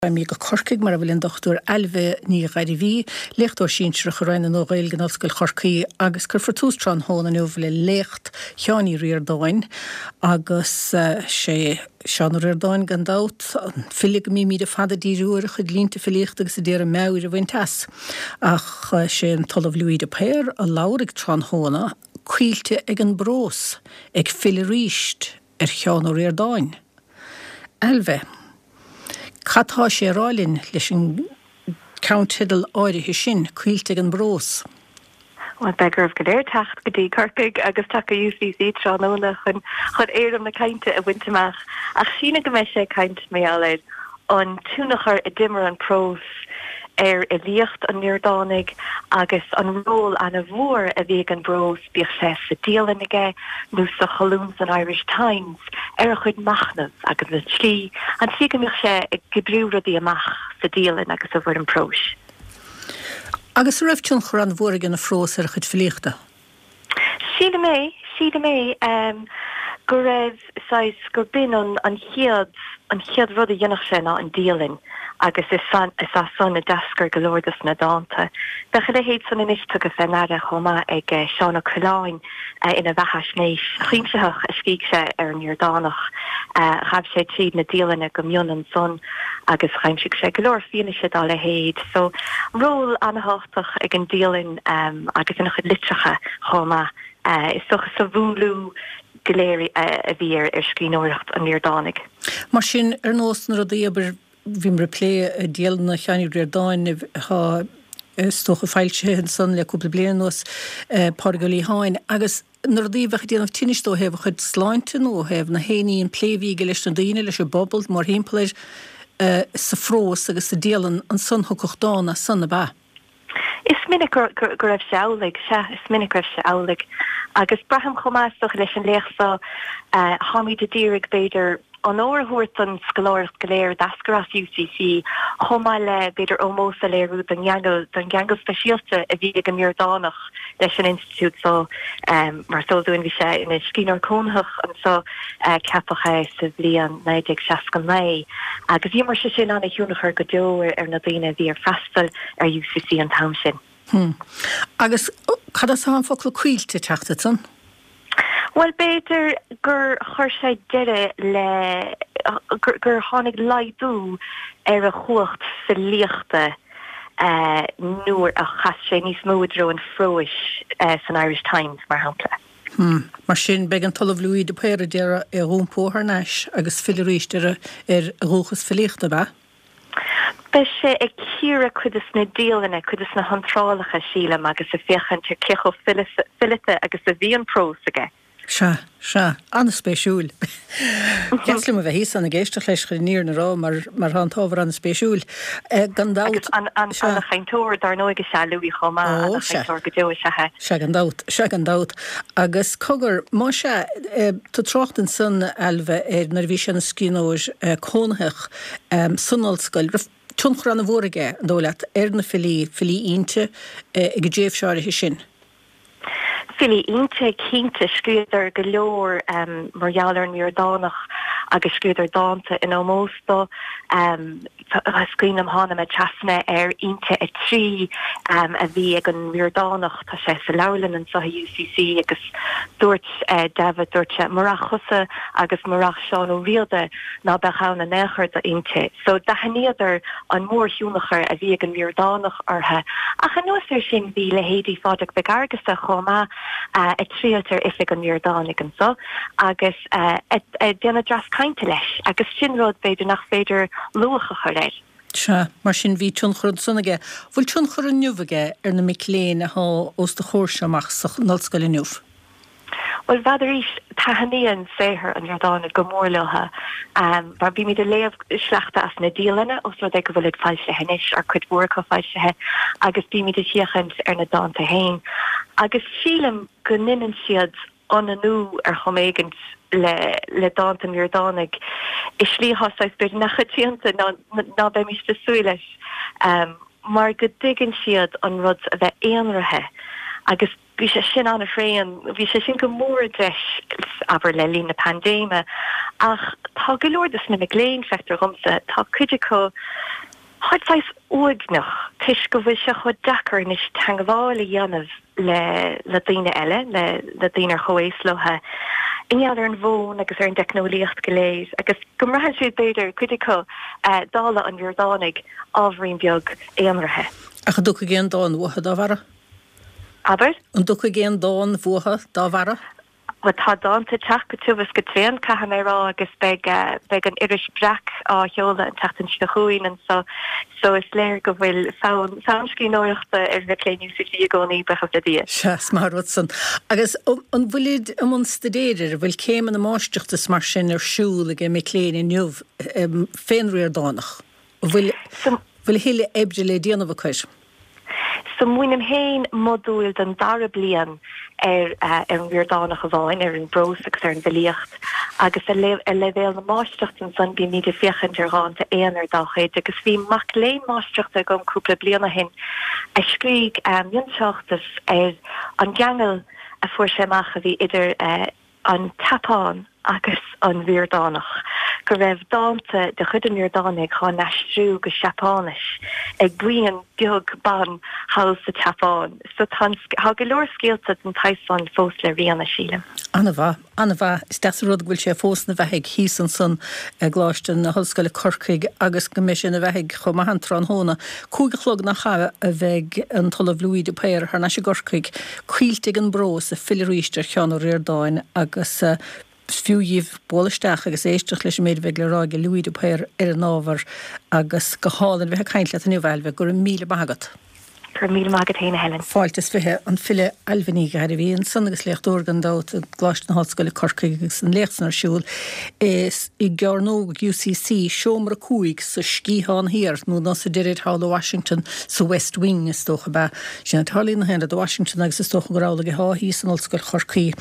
mí go corcaig mar a bhfuil dochtúr Elve ní gaiirí lechtú sínsre choráin an ógail gnáfscoil chorcaí agus gur fortústrán hóna nu bhfuil lecht cheání riordáin agus sé sean riordáin gandát filig mí míad a fada díúir chud línta filicht agus a déir a meir a bhaintas ach sé an talamh luí de péir a lárig trán hóna cuilte ag an brós ag filiríist cheán riordáin. Elve Catá sé rálinn leis an countidal áirithe sin cuilte an brós. Well, begur go léir tacht go dtí carcaig agus take UCC tránóna chun éireann na cainte a bhainteach ach sína go mé sé caint mé ealaid an túnachar a dimmer an prós a líocht an neordánig agus an ról an a bhór a bhí an brós bíoh sé sa díalan aige nó sa chalúns an Irish Times a chud machnamh agus an slí an si go mbeadh sé ag gibrúradí amach sa díalan agus a bhfuir an prós. Agus raibh tún chur an bhór gan na frós ar chud filiachta? Siad mé go raibh gur bin an chiad rud a dhéanach sé ná an díalan agus is san a dascar golóirdas na dáanta. Bechad a héad san inis tug a fenara chomá ag Seánna Coláin ina bheithas néis. Chiimseach a scíigh sé ar an neordánach chab sé tríd na díalana go mion an son agus chaimsigh sé golóir fianna sé dá le héad. So ról anhachtach ag an díalan agus ina chud litreacha chomá is socha sa bhúnlú goléir a bhí ar scríóireacht an neordánig. Mar sin ar nós na rudí aber bhím replé a díal na cheanní riordáin ha stocha feilte an san le cúpla bliain nos Páirgalaí Háin agus na rudí bheith déanamh tinistó hebh chud sláinte nó hebh na héanaí an pléhí go leis na daine leis a bobbal mar himplair sa frós agus sa díalan an san thuchtána sanna ba. Is minic gur raibh sé amhlaigh is minic raibh sé amhlaigh agus braham chomáisteach leis an léachsa hámid a dírig beidir an óirthuairt an scoláireacht go léir dascar as UCC chomá le beidir ómós a léirú den geangal speisialta a bhí an neordánach leis an institút so mar sóúin bhí sé ina scínar cónthach an so cepacha sa bblion 1969 agus bhí mar sé sin anna hiúnachar go deoir ar na daine bhí ar freastal ar UCC an tam sin. Agus cad as an focail cuilte teachta san? Well, beter gur chuir sé deire le gur tháinig laidú ar a chuacht sa líochta nuair a chas sé níos módro an frois san Irish Times mar hampla. Mar sin beag an talamh luí de péir deara ar rúmpóthar neis agus filiríist ar rúchas filiachta ba? Be sé ag círa chudas na díalana chudas na hantrálacha sílam agus a féchan tir cecho filite agus a bhíon prós aige. Se, anna spéisiúil. Geslim a bheith hís anna géisteach leis chu níor na rá mar an tábhar anna spéisiúil. Gandát an chaintóir dar nóige se luí chomá an chaintóir go deois sethe. Se gandát. Agus cogur má se tú trochtan san Elve nar bhí sin na scíóir cónathach sunálscoil tunchar anna bhóraige an dólaat na filí ínte ag déobh seáirithe sin. Fili inte cínte scríidir go leor margheallar an neordánach agus scríidir dáanta in ómósta scríanam hána me trasna ar inte a trí a bhí ag an neordánach tá sé sa leirlinn an sa UCC agus dúirt David dúirte marach chusa agus marach seán ó rialda ná bechána néchart a inte. So dahanéidir an mór hiúnachar a bhí ag an neordánach orthe ach an nuasir sin bhí le héadí fádag begargus a chomá a tríaltar ifig an neordánig an so agus déanana dras cainte leis agus sinród beidir nach féidir luacha chuir leis. Se, mar sin bhí tunchar an sunnaige. Bhfuil tunchar an nuhaige ar na micléin a há os de chóirse amach sa nolscoil nuh? Well, bheidir tahaníon séhar an neordánig go mór leotha mar bhí mi de léamh sleachta as na díalana os rud ag go bhfuil fáilsethe inis ar chud mhórcha fáilsethe agus bhí mi de tíochant ar na dáanta hain. Agus sílam go ninan siad an anú ar choméigent le dáanta neordánig is slíthas beidir nachchatíanta ná be mis de súiles mar go diggin siad an rud a bheith éonrathe agus vi se sin an a fréan, vi se sin go mór deis aber le lína pandéme ach tá geoordas na gléin fechtter romse tá cuiidirco Hardfeis óignach tuis go bhfuil se chud dachar níos tangála dhéanamh le daine eile le daoine choéislothe. Ineadar an bhin agus ar an decnolíocht go léis, agus gomrahan siad beidir cuidico dála an bhíordánig ábhríon beag éonrathe. A chu dúcha géan dáin bhuatha dá bhara? Aber? An dúcha géan dáin bhuatha dá bhara? Wat tá dáanta teach go túbhas go tréan caithe mé rá agus beag an iris breach á cheola an teachtain na chuoin an so is léir go bhfuil sanscí nóireachta ar bheith léniú sa fi gcónaí becha le dia. Seas mar Watson. Agus an bhuiid am an stadéidir bhfuil céim an máisteachtas mar sin ar siúla go mé léin inniuh féinriar dánach. Bhfuil héile ebre le déanamh chuir. So muoinem héin modúil den dara blian an bhíordánach a bháin ar an brosaach ar an bhilíocht agus a levéil na máisteachtain san bí míidir fiochan aránta éanaar dáchaid agus bhí mac léon máisteachta gom cúpla bliana hin a scríg dionseachtas ar an geangal a fuair séach a bhí idir an tapán agus an bhíordánach. Go raibh dáanta de chud an bhíordánig chá neistriú go Seapánis ag buíon beag ban há sa tapán. So há go leor scéalta an taisán fós le rianna síle. Anna bha, is deas rud bhfuil sé fós na bheithaigh hísan san gláistin na hoscail Corcaigh agus go mis na bheithaigh chum a hantra an hóna. Cúigechlog na cha a bheith an tolah Louis de Péir ar na sé Corcaigh cuilteigh an bros a filiríiste cheanú riordáin agus fiúíh bólisteach agus éisteach leis méid bheith le ráige Louis de Péir ar an ábhar agus go hálan bheith caiint le an bhilbeh gur 1,000 bagad. Gur 1,000 bagad héna helen. Fáiltas fithe an fille alvaní gar bhíon san agus lecht organ dát gláist na hallscoile Corcaigh agus an lechtsan ar siúl is I gearnóg UCC seomra cúig sa scíán hir nó ná sa dirid hála Washington sa West Wing is tócha ba sin talín na hen a Washington agus is tócha gorála go há hí san hallscoil Corcaigh